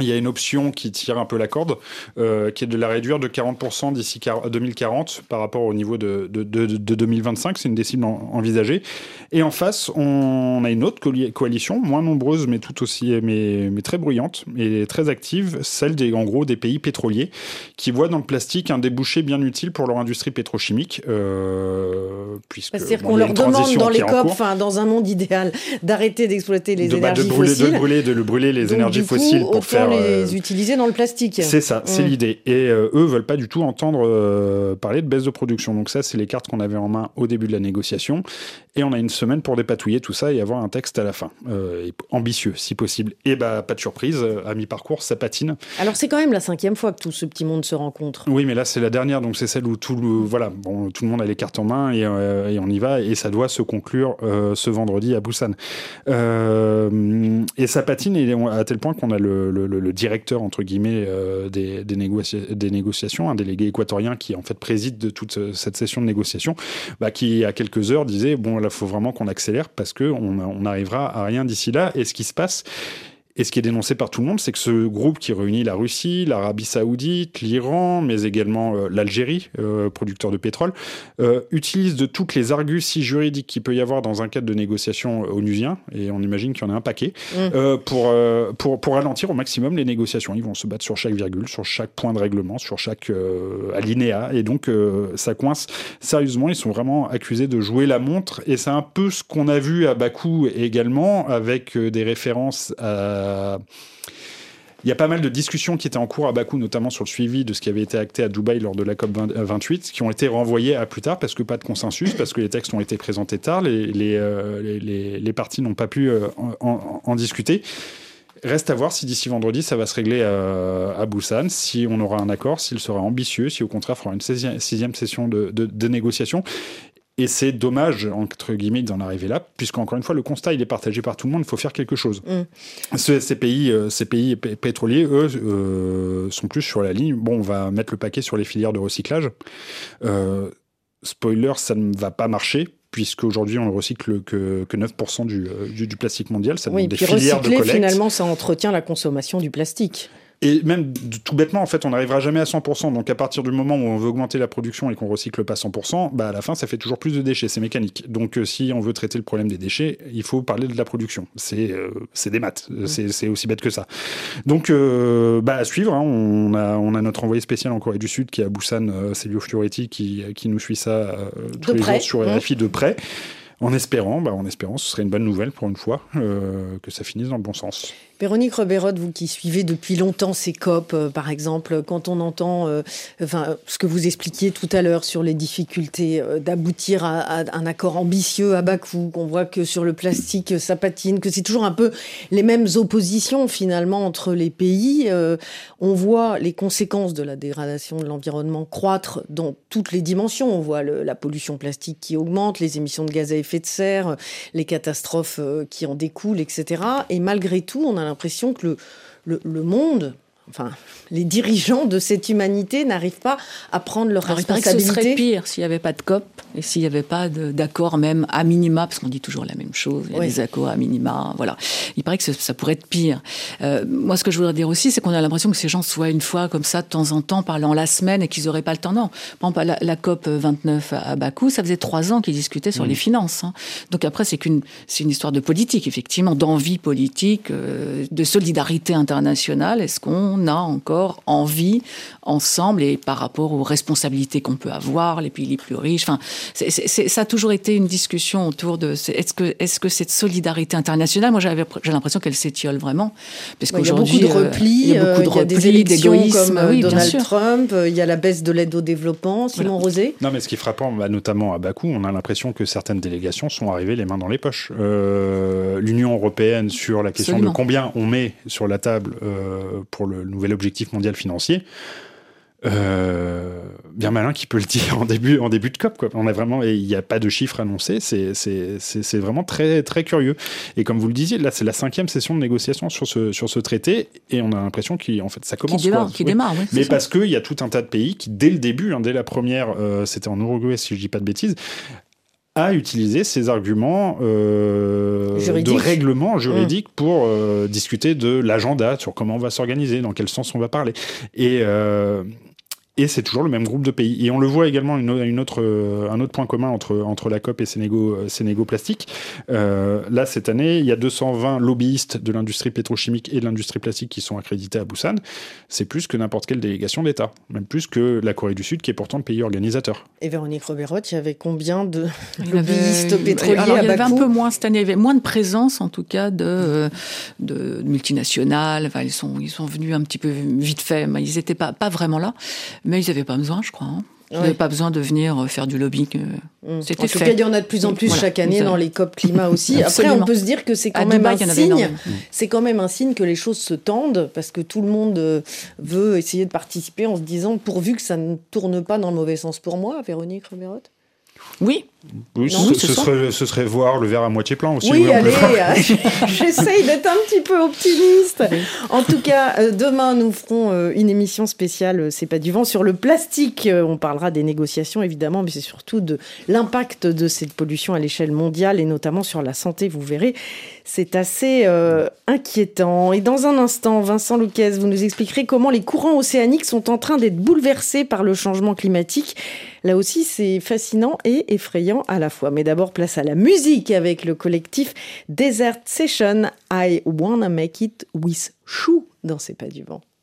il y a une option qui tire un peu la corde, euh, qui est de la réduire de quarante pour cent d'ici deux mille quarante par rapport au niveau de, de, de, de deux mille vingt-cinq. C'est une des cibles en, envisagées. Et en face, on a une autre coalition, moins nombreuse, mais tout aussi, mais, mais très bruyante et très active, celle des, en gros, des pays pétroliers, qui voient dans le plastique un débouché bien utile pour leur industrie pétrochimique. Euh, puisque, C'est-à-dire bon, qu'on leur demande dans les C O P, enfin, dans un monde idéal, d'arrêter d'exploiter les de, énergies bah, de brûler, fossiles. De brûler, de brûler les Donc, énergies du coup, fossiles pour faire... les euh, utiliser dans le plastique. C'est ça, c'est mmh. l'idée. Et euh, eux veulent pas du tout entendre euh, parler de baisse de production. Donc ça, c'est les cartes qu'on avait en main au début de la négociation. Et on a une semaine pour dépatouiller tout ça et avoir un texte à la fin. Euh, ambitieux, si possible. Et bah, pas de surprise, à mi-parcours, ça patine. Alors c'est quand même la cinquième fois que tout ce petit monde se rencontre. Oui, mais là, c'est la dernière. Donc c'est celle où tout le, voilà, bon, tout le monde a les cartes en main et, euh, et on y va. Et ça doit se conclure euh, ce vendredi à Busan. Euh, et ça patine et à tel point qu'on a le, le, le directeur, entre guillemets, euh, des, des, négocia- des négociations, un délégué équatorien qui en fait préside de toute cette session de négociation, bah, qui à quelques heures disait bon là faut vraiment qu'on accélère parce que on, on arrivera à rien d'ici là. Et ce qui se passe, et ce qui est dénoncé par tout le monde, c'est que ce groupe qui réunit la Russie, l'Arabie Saoudite, l'Iran, mais également euh, l'Algérie, euh, producteur de pétrole, euh, utilise de toutes les arguties juridiques qu'il peut y avoir dans un cadre de négociation onusien, et on imagine qu'il y en a un paquet, mmh. euh, pour, euh, pour, pour ralentir au maximum les négociations. Ils vont se battre sur chaque virgule, sur chaque point de règlement, sur chaque euh, alinéa, et donc euh, ça coince sérieusement. Ils sont vraiment accusés de jouer la montre, et c'est un peu ce qu'on a vu à Bakou également, avec euh, des références à Il y a pas mal de discussions qui étaient en cours à Bakou, notamment sur le suivi de ce qui avait été acté à Dubaï lors de la COP vingt-huit, qui ont été renvoyées à plus tard parce que pas de consensus, parce que les textes ont été présentés tard, les, les, euh, les, les, les parties n'ont pas pu euh, en, en, en discuter. Reste à voir si d'ici vendredi, ça va se régler à, à Busan, si on aura un accord, s'il sera ambitieux, si au contraire, il faudra une sixième, sixième session de, de, de négociation. Et c'est dommage, entre guillemets, d'en arriver là, puisqu'encore une fois, le constat, il est partagé par tout le monde, il faut faire quelque chose. Mm. Ce, ces, pays, euh, ces pays p- pétroliers, eux, euh, sont plus sur la ligne. Bon, on va mettre le paquet sur les filières de recyclage. Euh, spoiler, ça ne va pas marcher, puisqu'aujourd'hui, on ne recycle que, que neuf pour cent du, du, du plastique mondial. Ça oui, demande puis des filières recycler, de collecte. Finalement, ça entretient la consommation du plastique. Et même tout bêtement, en fait, on n'arrivera jamais à cent pour cent. Donc, à partir du moment où on veut augmenter la production et qu'on recycle pas cent pour cent, bah, à la fin, ça fait toujours plus de déchets. C'est mécanique. Donc, euh, si on veut traiter le problème des déchets, il faut parler de la production. C'est, euh, c'est des maths. Mmh. C'est, c'est aussi bête que ça. Donc, euh, bah, à suivre. Hein. On a, on a notre envoyé spécial en Corée du Sud qui est à Busan, euh, Célio Fioretti, qui, qui nous suit ça euh, tous de les près. jours sur R F I mmh. de près. En espérant, bah, en espérant, ce serait une bonne nouvelle pour une fois, euh, que ça finisse dans le bon sens. Véronique Rebeyrotte, vous qui suivez depuis longtemps ces C O P, euh, par exemple, quand on entend euh, enfin, ce que vous expliquiez tout à l'heure sur les difficultés euh, d'aboutir à, à un accord ambitieux à Bakou, qu'on voit que sur le plastique, ça patine, que c'est toujours un peu les mêmes oppositions finalement entre les pays. Euh, on voit les conséquences de la dégradation de l'environnement croître dans toutes les dimensions. On voit le, la pollution plastique qui augmente, les émissions de gaz à effet de serre, les catastrophes euh, qui en découlent, et cetera. Et malgré tout, on a l'impression que le, le, le monde, enfin, les dirigeants de cette humanité n'arrivent pas à prendre leur Alors, responsabilité. Il paraît que ce serait pire s'il n'y avait pas de C O P et s'il n'y avait pas de, d'accord même à minima, parce qu'on dit toujours la même chose, il y a oui. des accords à minima, voilà. Il paraît que ça, ça pourrait être pire. Euh, moi, ce que je voudrais dire aussi, c'est qu'on a l'impression que ces gens soient une fois comme ça, de temps en temps, parlant la semaine et qu'ils n'auraient pas le temps. Non. Par exemple, la, la COP vingt-neuf à Bakou, ça faisait trois ans qu'ils discutaient sur mmh. les finances. Hein. Donc après, c'est, qu'une, c'est une histoire de politique, effectivement, d'envie politique, euh, de solidarité internationale. Est-ce qu'on a encore envie, ensemble, et par rapport aux responsabilités qu'on peut avoir, les pays les plus riches, enfin, c'est, c'est, c'est, ça a toujours été une discussion autour de est-ce que, est-ce que cette solidarité internationale, moi j'avais, j'ai l'impression qu'elle s'étiole vraiment, parce ouais, qu'aujourd'hui il y a beaucoup de replis, il y a beaucoup de euh, replis, il y a des élections d'égoïsme, comme oui, Donald Trump, il y a la baisse de l'aide au développement. Simon voilà. Rosé. Non, mais ce qui est frappant, bah, notamment à Bakou, on a l'impression que certaines délégations sont arrivées les mains dans les poches. Euh, L'Union européenne sur la question Absolument. de combien on met sur la table euh, pour le nouvel objectif mondial financier. Euh, bien malin qui peut le dire en début, en début de C O P, quoi. On a vraiment, et il n'y a pas de chiffres annoncés, c'est, c'est, c'est, c'est vraiment très, très curieux. Et comme vous le disiez, là, c'est la cinquième session de négociation sur ce, sur ce traité, et on a l'impression qu'en fait, ça commence. Qui démarre, quoi. Qui oui. démarre oui, Mais ça. parce qu'il y a tout un tas de pays qui, dès le début, hein, dès la première, euh, c'était en Uruguay, si je dis pas de bêtises, à utiliser ces arguments euh, de règlement juridique mmh. pour euh, discuter de l'agenda, sur comment on va s'organiser, dans quel sens on va parler. Et... Euh, Et c'est toujours le même groupe de pays. Et on le voit également, une, une autre, un autre point commun entre, entre la COP et Sénégo, Sénégo Plastique. Euh, là, cette année, il y a deux cent vingt lobbyistes de l'industrie pétrochimique et de l'industrie plastique qui sont accrédités à Busan. C'est plus que n'importe quelle délégation d'État. Même plus que la Corée du Sud, qui est pourtant le pays organisateur. Et Véronique Roberot, il y avait combien de lobbyistes avait, pétroliers alors, à Bakou ? Il y avait un peu moins cette année. Il y avait moins de présence, en tout cas, de, de multinationales. Enfin, ils, sont, ils sont venus un petit peu vite fait. Mais ils n'étaient pas, pas vraiment là. Mais ils n'avaient pas besoin, je crois. Hein. Ils n'avaient ouais. pas besoin de venir faire du lobbying. Mmh. C'était en tout fait. cas, il y en a de plus en plus voilà. chaque année dans les COP climat aussi. Absolument. Après, on peut se dire que c'est quand à même Dubaï, un signe. C'est quand même un signe que les choses se tendent parce que tout le monde veut essayer de participer en se disant pourvu que ça ne tourne pas dans le mauvais sens pour moi, Véronique Roberot. Oui. Oui, ce, oui, ce, serait, ce serait voir le verre à moitié plein aussi. Oui, oui allez, j'essaye d'être un petit peu optimiste. Oui. En tout cas, euh, demain, nous ferons euh, une émission spéciale, C'est pas du vent, sur le plastique. Euh, on parlera des négociations, évidemment, mais c'est surtout de l'impact de cette pollution à l'échelle mondiale et notamment sur la santé, vous verrez. C'est assez euh, inquiétant. Et dans un instant, Vincent Louquez, vous nous expliquerez comment les courants océaniques sont en train d'être bouleversés par le changement climatique. Là aussi, c'est fascinant et effrayant à la fois. Mais d'abord, place à la musique avec le collectif Desert Session. I Wanna Make It With Chou dans C'est pas du vent.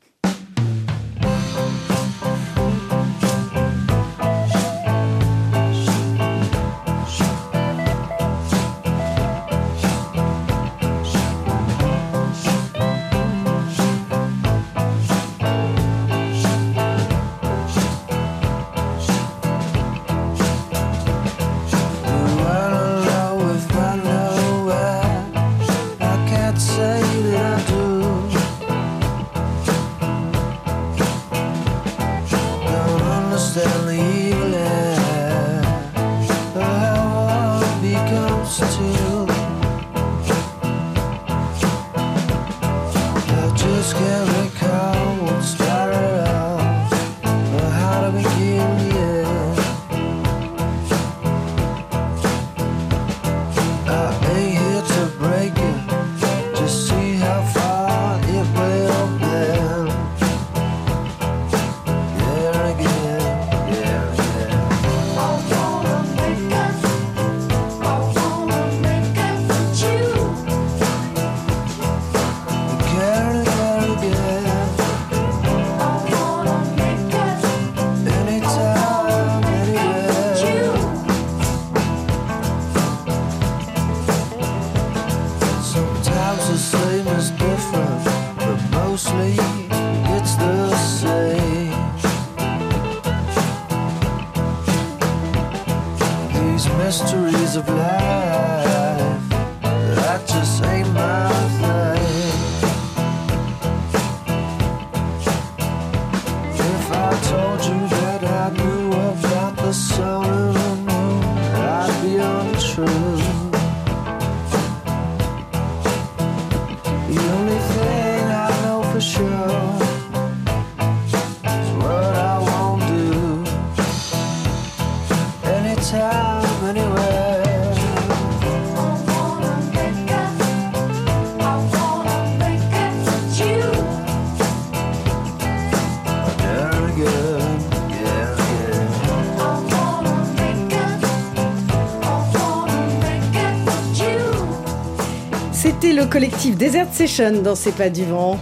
C'était le collectif Desert Session dans C'est pas du vent.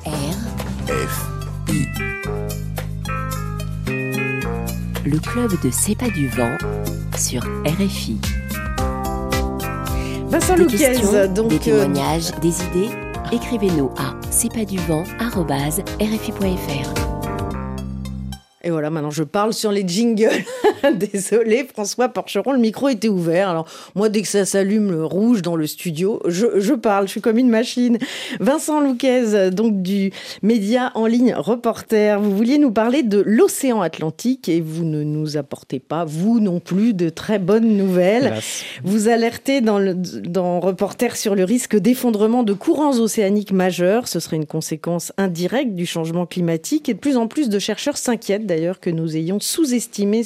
R F I. Le club de C'est pas du vent sur R F I. Vincent Louquez, donc des témoignages, euh... des idées, écrivez-nous à c'est pas du vent arobase r f i point f r. Et voilà, maintenant je parle sur les jingles. Désolé, François Porcheron, le micro était ouvert. Alors moi, dès que ça s'allume le rouge dans le studio, je, je parle, je suis comme une machine. Vincent Louquez, donc du média en ligne Reporter, vous vouliez nous parler de l'océan Atlantique et vous ne nous apportez pas, vous non plus, de très bonnes nouvelles. Hélas. Vous alertez dans, le, dans Reporter sur le risque d'effondrement de courants océaniques majeurs. Ce serait une conséquence indirecte du changement climatique et de plus en plus de chercheurs s'inquiètent d'ailleurs que nous ayons sous-estimé ce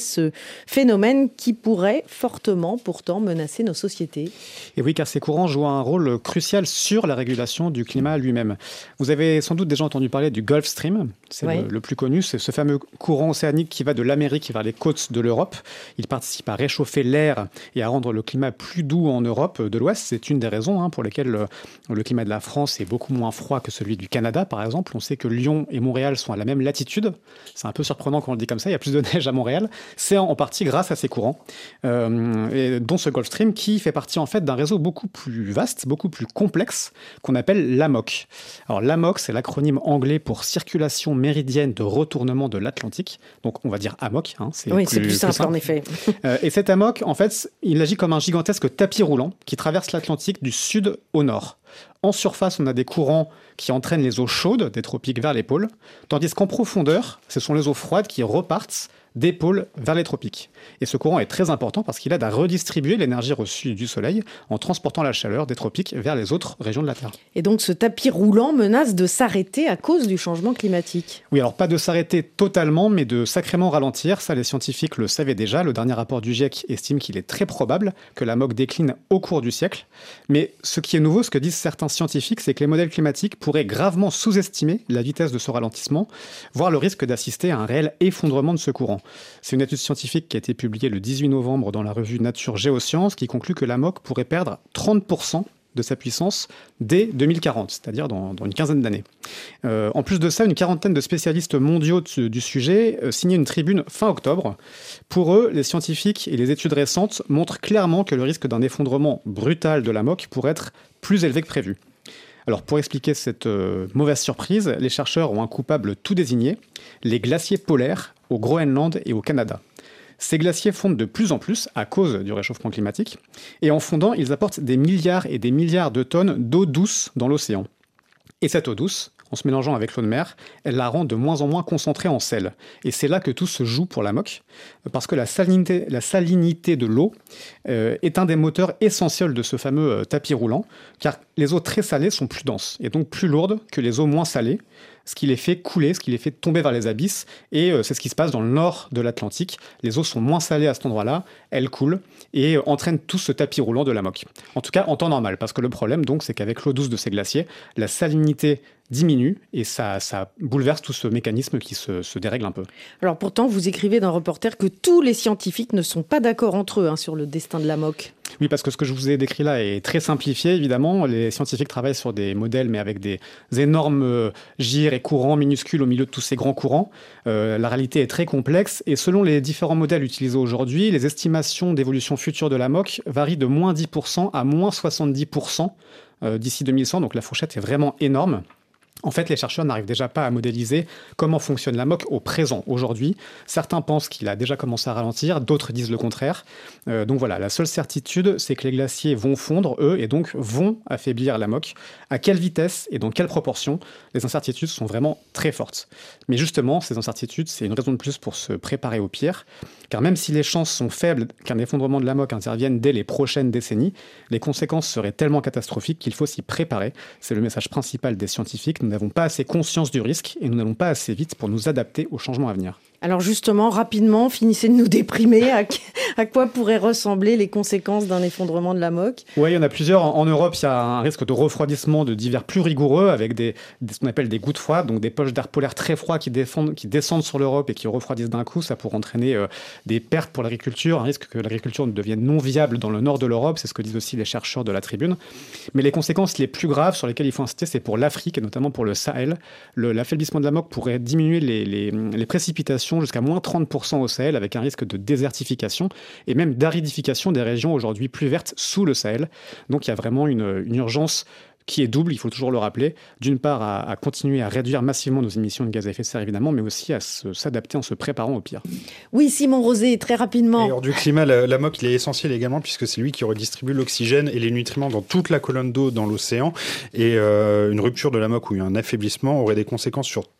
phénomène qui pourrait fortement pourtant menacer nos sociétés. Et oui, car ces courants jouent un rôle crucial sur la régulation du climat lui-même. Vous avez sans doute déjà entendu parler du Gulf Stream, c'est oui. le, le plus connu, c'est ce fameux courant océanique qui va de l'Amérique vers les côtes de l'Europe. Il participe à réchauffer l'air et à rendre le climat plus doux en Europe de l'Ouest. C'est une des raisons hein, pour lesquelles le, le climat de la France est beaucoup moins froid que celui du Canada, par exemple. On sait que Lyon et Montréal sont à la même latitude. C'est un peu surprenant quand on le dit comme ça, il y a plus de neige à Montréal. C'est en partie grâce à ces courants, euh, et dont ce Gulf Stream qui fait partie en fait d'un réseau beaucoup plus vaste, beaucoup plus complexe, qu'on appelle l'A M O C. Alors l'A M O C, c'est l'acronyme anglais pour Circulation méridienne de retournement de l'Atlantique. Donc on va dire A M O C. Hein, c'est oui, plus, c'est plus simple, plus simple en effet. euh, et cet A M O C, en fait, il agit comme un gigantesque tapis roulant qui traverse l'Atlantique du sud au nord. En surface, on a des courants qui entraînent les eaux chaudes des tropiques vers les pôles, tandis qu'en profondeur, ce sont les eaux froides qui repartent des pôles vers les tropiques. Et ce courant est très important parce qu'il aide à redistribuer l'énergie reçue du Soleil en transportant la chaleur des tropiques vers les autres régions de la Terre. Et donc ce tapis roulant menace de s'arrêter à cause du changement climatique. Oui, alors pas de s'arrêter totalement, mais de sacrément ralentir. Ça, les scientifiques le savaient déjà. Le dernier rapport du GIEC estime qu'il est très probable que la M O C décline au cours du siècle. Mais ce qui est nouveau, ce que disent certains scientifiques, c'est que les modèles climatiques pourraient gravement sous-estimer la vitesse de ce ralentissement, voire le risque d'assister à un réel effondrement de ce courant. C'est une étude scientifique qui a été publiée le dix-huit novembre dans la revue Nature Géosciences qui conclut que la M O C pourrait perdre trente pour cent de sa puissance dès deux mille quarante, c'est-à-dire dans, dans une quinzaine d'années. Euh, en plus de ça, une quarantaine de spécialistes mondiaux du, du sujet euh, signaient une tribune fin octobre. Pour eux, les scientifiques et les études récentes montrent clairement que le risque d'un effondrement brutal de la M O C pourrait être plus élevé que prévu. Alors pour expliquer cette euh, mauvaise surprise, les chercheurs ont un coupable tout désigné, les glaciers polaires au Groenland et au Canada. Ces glaciers fondent de plus en plus à cause du réchauffement climatique, et en fondant, ils apportent des milliards et des milliards de tonnes d'eau douce dans l'océan. Et cette eau douce, en se mélangeant avec l'eau de mer, elle la rend de moins en moins concentrée en sel. Et c'est là que tout se joue pour la M O C, parce que la salinité, la salinité de l'eau euh, est un des moteurs essentiels de ce fameux euh, tapis roulant, car les eaux très salées sont plus denses, et donc plus lourdes que les eaux moins salées, ce qui les fait couler, ce qui les fait tomber vers les abysses, et euh, c'est ce qui se passe dans le nord de l'Atlantique. Les eaux sont moins salées à cet endroit-là, elles coulent, et euh, entraînent tout ce tapis roulant de la M O C. En tout cas, en temps normal, parce que le problème, donc, c'est qu'avec l'eau douce de ces glaciers, la salinité diminue, et ça, ça bouleverse tout ce mécanisme qui se, se dérègle un peu. Alors pourtant, vous écrivez dans Reporter que tous les scientifiques ne sont pas d'accord entre eux hein, sur le destin de la M O C. Oui, parce que ce que je vous ai décrit là est très simplifié, évidemment. Les scientifiques travaillent sur des modèles, mais avec des énormes euh, gyres et courants minuscules au milieu de tous ces grands courants. Euh, la réalité est très complexe, et selon les différents modèles utilisés aujourd'hui, les estimations d'évolution future de la M O C varient de moins dix pour cent à moins soixante-dix pour cent euh, d'ici deux mille cent, donc la fourchette est vraiment énorme. En fait, les chercheurs n'arrivent déjà pas à modéliser comment fonctionne la M O C au présent, aujourd'hui. Certains pensent qu'il a déjà commencé à ralentir, d'autres disent le contraire. Euh, donc voilà, la seule certitude, c'est que les glaciers vont fondre, eux, et donc vont affaiblir la M O C. À quelle vitesse et dans quelle proportion? Les incertitudes sont vraiment très fortes. Mais justement, ces incertitudes, c'est une raison de plus pour se préparer au pire. Car même si les chances sont faibles qu'un effondrement de la M O C intervienne dès les prochaines décennies, les conséquences seraient tellement catastrophiques qu'il faut s'y préparer. C'est le message principal des scientifiques. Nous n'avons pas assez conscience du risque et nous n'allons pas assez vite pour nous adapter aux changements à venir. Alors justement, rapidement, finissez de nous déprimer. À, à quoi pourraient ressembler les conséquences d'un effondrement de la M O C? Oui, il y en a plusieurs. En Europe, il y a un risque de refroidissement de divers plus rigoureux avec des, des, ce qu'on appelle des gouttes froides, donc des poches d'air polaire très froids qui, défendent, qui descendent sur l'Europe et qui refroidissent d'un coup. Ça pourrait entraîner euh, des pertes pour l'agriculture, un risque que l'agriculture ne devienne non viable dans le nord de l'Europe. C'est ce que disent aussi les chercheurs de la Tribune. Mais les conséquences les plus graves sur lesquelles il faut insister, c'est pour l'Afrique et notamment pour le Sahel. Le, l'affaiblissement de la M O C pourrait diminuer les, les, les précipitations jusqu'à moins trente pour cent au Sahel, avec un risque de désertification et même d'aridification des régions aujourd'hui plus vertes sous le Sahel. Donc il y a vraiment une, une urgence qui est double, il faut toujours le rappeler. D'une part, à, à continuer à réduire massivement nos émissions de gaz à effet de serre, évidemment, mais aussi à se, s'adapter en se préparant au pire. Oui, Simon Rosé, très rapidement. Et hors du climat, la, la M O C, il est essentiel également, puisque c'est lui qui redistribue l'oxygène et les nutriments dans toute la colonne d'eau dans l'océan. Et euh, une rupture de la M O C ou un affaiblissement aurait des conséquences sur tout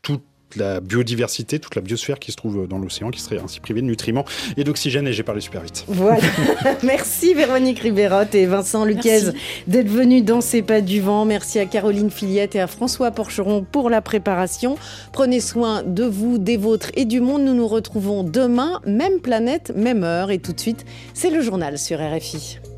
la biodiversité, toute la biosphère qui se trouve dans l'océan, qui serait ainsi privée de nutriments et d'oxygène. Et j'ai parlé super vite. Voilà. Merci Véronique Ribeyrot et Vincent Luquez d'être venus dans C'est pas du vent. Merci à Caroline Fillette et à François Porcheron pour la préparation. Prenez soin de vous, des vôtres et du monde. Nous nous retrouvons demain, même planète, même heure. Et tout de suite, c'est le journal sur R F I.